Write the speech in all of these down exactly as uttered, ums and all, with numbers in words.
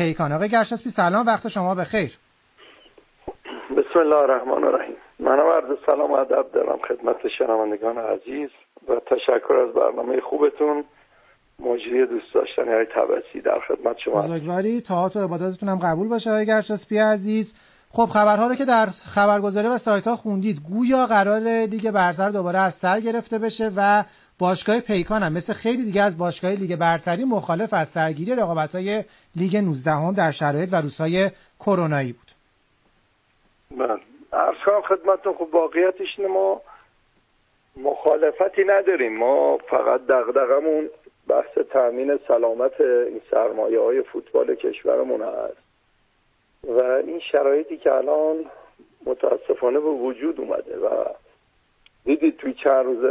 پیکان. آقای گرشاسبی سلام، وقت شما بخیر. بسم الله الرحمن الرحیم. منم عرض سلام و ادب دارم خدمت شنوندگان عزیز و تشکر از برنامه خوبتون. مجری دوست داشتنی های تبسی در خدمت شما. بزرگواری، طاعات و عباداتتون هم قبول باشه آقای گرشاسبی عزیز. خب خبرها رو که در خبرگزاری و سایت‌ها خوندید، گویا قرار لیگ برتر دوباره از سر گرفته بشه و باشگاه پیکان هم مثل خیلی دیگه از باشگاه لیگ برتری مخالف از سرگیری رقابت‌های لیگ نوزدهم در شرایط و روزهای کرونایی بود. بله، عرض کنم خدمتتون، خب واقعیتش اینه ما مخالفتی نداریم، ما فقط دغدغمون بحث تامین سلامت این سرمایه‌های فوتبال کشورمون هست و این شرایطی که الان متاسفانه به وجود اومده و دیدید توی چند روز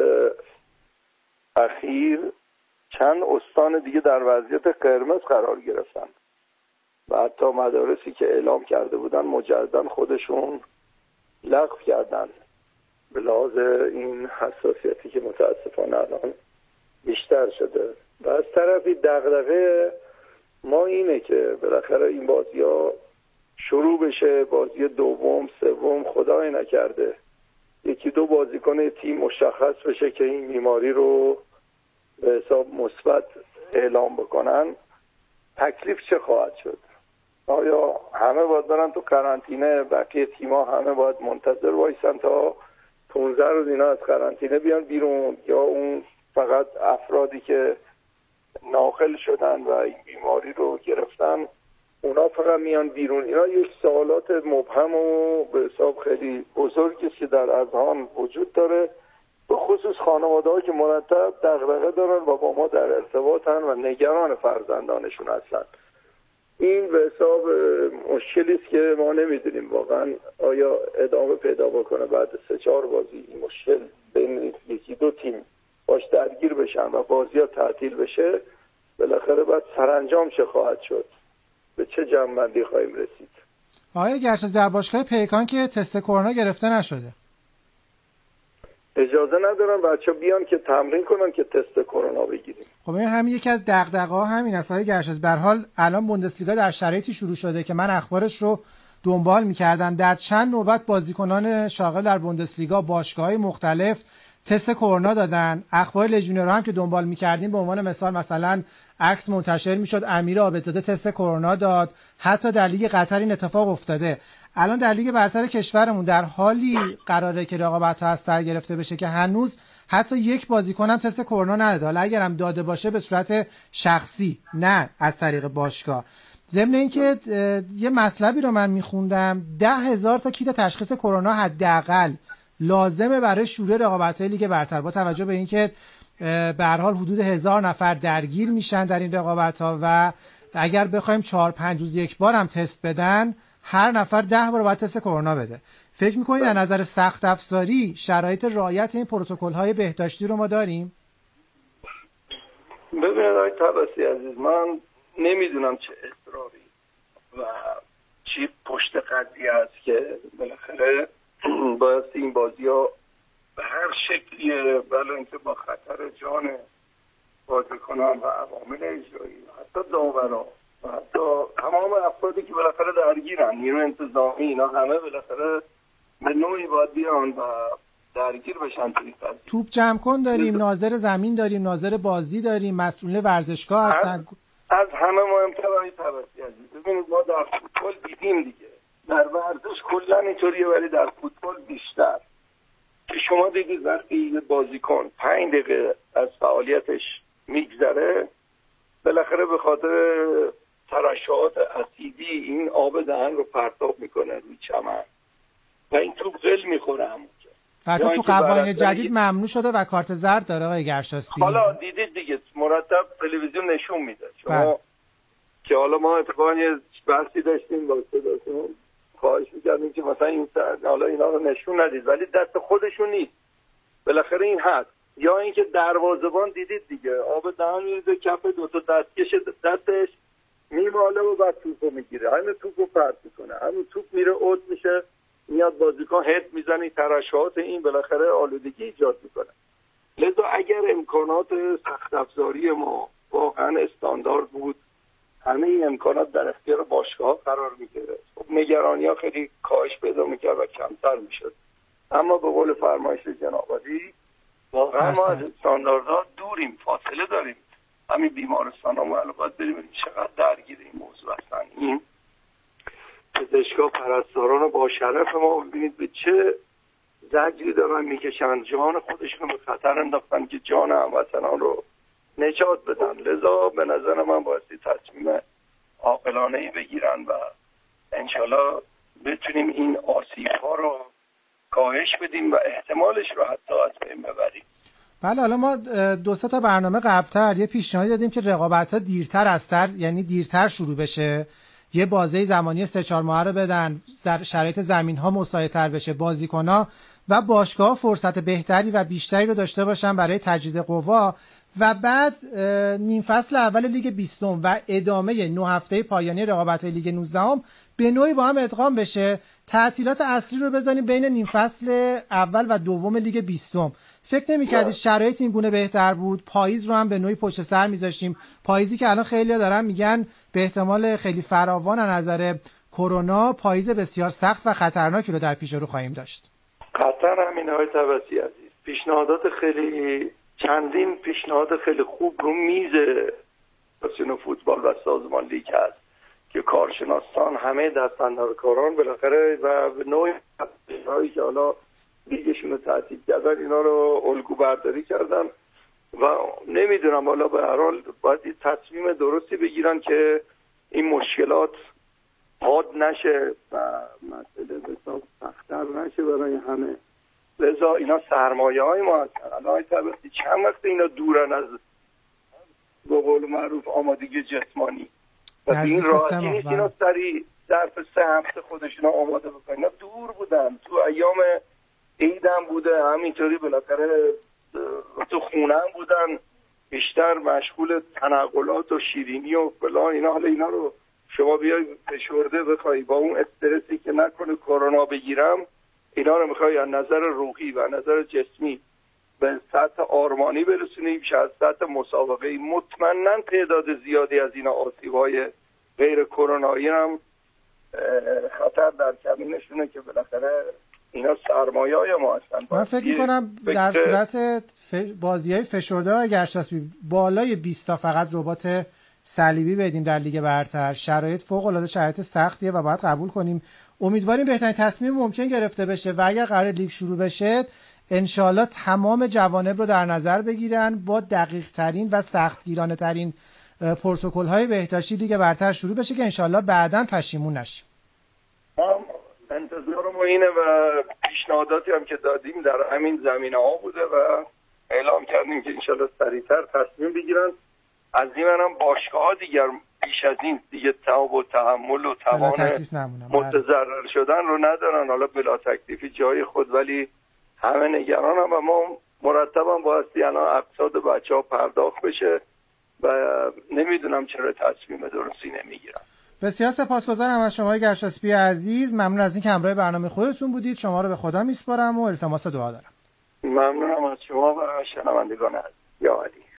اخیر چند استان دیگه در وضعیت قرمز قرار گرفتن و حتی مدارسی که اعلام کرده بودن مجددا خودشون لغو کردن به لحاظ این حساسیتی که متاسفانه الان بیشتر شده. و از طرفی دغدغه ما اینه که بالاخره این بازی‌ها شروع بشه، بازی دوم سوم خدای نکرده یکی دو بازیکن تیم مشخص بشه که این بیماری رو به حساب مثبت اعلام بکنن، تکلیف چه خواهد شد؟ آیا همه باید برن تو قرنطینه، بقیه تیم‌ها همه باید منتظر وایسن تا پانزده روز اینا از قرنطینه بیان بیرون، یا اون فقط افرادی که ناقل شدن و این بیماری رو گرفتن اونا فقط میان بیرون؟ اینا یک سوالات مبهم و به حساب خیلی بزرگی که در اذهان وجود داره، به خصوص خانواده‌ها که مرتب دغدغه دارن و با ما در ارتباطن و نگران فرزندانشون هستن. این به حساب مشکلی است که ما نمیدونیم واقعا آیا ادامه پیدا بکنه بعد سه چهار بازی این مشکل بین یکی دو تیم باش درگیر بشن و بازی‌ها تعطیل بشه، بالاخره بعد سرانجام چه خواهد شد؟ به چه جمع‌بندی خواهیم رسید؟ آقای گرشاسبی در باشگاه پیکان که تست کرونا گرفته نشده. اجازه ندارن بچه‌ها بیان که تمرین کنن که تست کرونا بگیریم. خب این همین یکی از دغدغه‌ها همین است آقای گرشاسبی. به هر حال الان بوندسلیگا در شرایطی شروع شده که من اخبارش رو دنبال می‌کردم، در چند نوبت بازیکنان شاغل در بوندسلیگا باشگاه‌های مختلف تست کرونا دادن. اخبار لژیونرها هم که دنبال می‌کردیم به عنوان مثال مثلا عکس منتشر می‌شد امیر عابدزاده تست کرونا داد، حتی در لیگ قطر این اتفاق افتاده. الان در لیگ برتر کشورمون در حالی قراره که رقابت‌ها از سر گرفته بشه که هنوز حتی یک بازیکن هم تست کرونا نداده، حالا اگر هم داده باشه به صورت شخصی نه از طریق باشگاه. ضمن اینکه یه مطلبی رو من می‌خوندم ده هزار تا کیت تشخیص کرونا حداقل لازمه برای شروع رقابت‌های لیگ برتر، با توجه به اینکه به هر حال حدود هزار نفر درگیر میشن در این رقابت‌ها و اگر بخوایم چهار پنج روز یک بار هم تست بدن هر نفر ده بار باید تست کرونا بده. فکر می‌کنید از نظر سخت افزاری شرایط رعایت این پروتکل‌های بهداشتی رو ما داریم؟ ببینید آقای طبسی عزیز، من نمیدونم چه اصراری و چی پشت قضیه است که بالاخره باید این بازی‌ها به هر شکلیه، ولی اینکه با خطر جان بازیکنان و عوامل اجرایی حتی داوران و حتی تمام افرادی که بالاخره درگیرن، نیرو انتظامی، اینا همه بالاخره به نوعی باید بیان و درگیر بشن. توپ جمع کن داریم، ناظر زمین داریم، ناظر بازی داریم، مسئول ورزشگاه هستن. از, از همه مهمتر آقای طبسی عزیز، ببینید ما در فوتبال دیدیم دیگه، در ورزش کلا اینطوریه ولی در فوتبال بیشتر، که شما دیدید وقتی بازیکن پنج دقیقه از فعالیتش میگذره بالاخره به خاطر ترشحات اسیدی این آب دهن رو پرتاب میکنه روی چمن و این توپ قل میخوره همونجا. حتی تو قوانین جدید ممنوع شده و کارت زرد داره آقای گرشاسبی. حالا دیدید دیگه مرتب تلویزیون نشون میده شما که حالا ما اتفاقا یه بحثی داشتیم با صداتون، خواهش میکردیم که مثلا این حالا اینا رو نشون ندید، ولی دست خودشون نیست، بالاخره این هست. یا اینکه دروازه‌بان دیدید دیگه آب دهن میریزه کف دو تا دستکش دستش میماله و بعد توپو میگیره، همین توپو پرت میکنه، همین توپ میره اوت میشه، میاد بازیکن هد میزنه، ترشحات این بالاخره آلودگی ایجاد میکنه. لذا اگر امکانات سخت افزاری ما واقعا استاندارد بود همه این امکانات در اختیار باشگاه قرار میگرفت. خب نگرانی ها خیلی کاهش پیدا میکرد و کمتر میشد. اما به قول فرمایش جناب عالی واقعا ما از استانداردها دوریم، فاصله داریم. همین بیمارستان ها ما باید بریم چقدر درگیر این موضوع هستن. این پزشکا پرستاران با شرف ما ببینید به چه زجری دارن میکشن، جان خودشون به خطر انداختن که جان هموطنان رو نجات بدن. لذا به نظر من بایستی تصمیم عاقلانه‌ای بگیرن و انشالله بتونیم این آسیب‌ها رو کاهش بدیم و احتمالش رو حتی از بین ببریم. بله، حالا ما دو سه تا برنامه قبلتر یه پیشنهاد دادیم که رقابت‌ها دیرتر از تر، یعنی دیرتر شروع بشه، یه بازه زمانی سه چهار ماه رو بدن، در شرایط زمین‌ها مساعدتر بشه، بازیکن‌ها و باشگاه فرصت بهتری و بیشتری رو داشته باشن برای تجدید قوا و بعد نیم فصل اول لیگ بیستم و ادامه نه هفته پایانی رقابت‌های لیگ نوزدهم به نوعی با هم ادغام بشه. تعطیلات اصلی رو بزنیم بین نیم فصل اول و دوم لیگ بیستم. فکر نمی‌کردید شرایط این گونه بهتر بود؟ پاییز رو هم به نوعی پشت سر می‌ذاشتیم، پاییزی که الان خیلی‌ها دارن میگن به احتمال خیلی فراوان از نظر کرونا پاییز بسیار سخت و خطرناکی رو در پیش رو خواهیم داشت. قطعا همین های طبسی عزیز، پیشنهادات خیلی چندین پیشنهاد خیلی خوب رو میز فدراسیون فوتبال و سازمان لیگ هست که کارشناسان همه دستاندرکاران بالاخره و به نوعی هایی که حالا لیگشون رو تعطیل کردن اینا رو الگو برداری کردن و نمیدونم حالا به هر حال باید تصمیم درستی بگیرن که این مشکلات حاد نشه و مسئله بسیار سخت‌تر نشه برای همه. لذا اینا سرمایه های ما هستن. الان طبعی چند وقت اینا دورن از به قول معروف آمادگی جسمانی و این راحتی نیست اینا سریع ظرف سه هفته خودشون آماده بکنن. اینا دور بودن، تو ایام عیدم بوده، همینطوری بالاخره تو خونه هم بودن، بیشتر مشغول تنقلات و شیرینی و فلان اینا. حالا اینا رو شما بیای فشرده بخوای با اون استرسی که نکنه کرونا بگیرم، اینا رو میخوای از نظر روحی و از نظر جسمی به سطح آرمانی برسونیم، از سطح مسابقه. مطمئناً تعداد زیادی از اینا آسیب‌های غیر کرونایی هم خطر در کمینشونه که بالاخره اینا سرمایه‌های ما هستن. من فکر می‌کنم در صورت بازی‌های فشرده های گرچسبی بالای بیست تا فقط ربات صلیبی بدیم در لیگ برتر، شرایط فوق‌العاده شرایط سختیه و باید قبول کنیم. امیدواریم بهترین تصمیم ممکن گرفته بشه و اگر قرار لیگ شروع بشه انشالله تمام جوانب رو در نظر بگیرن، با دقیق ترین و سختگیرانه ترین پروتکل های بهداشتی لیگ برتر شروع بشه که انشالله بعداً پشیمون نشیم. انتظار ما اینه و پیشنهاداتی هم که دادیم در همین زمینه ها بوده و اعلام کردیم که انشالله سریعتر تصمیم بگیرن. از این منم باشگاه ها دیگر بیش از این دیگه تاب و تحمل و توان متضرر شدن رو ندارن. حالا بلا تکلیفی جای خود، ولی همه نگران هم و ما مرتب هم بایستی الان اقتصاد بچه ها پرداخت بشه و نمیدونم چرا تصمیم درستی نمیگیرن. بسیار سپاسگزارم از شما گرچسبی عزیز، ممنون از اینکه همراه برنامه خودتون بودید. شما رو به خدا میسپارم و التماس دعا دارم. ممنونم از شما و شنوندگان عزیز. یا علی.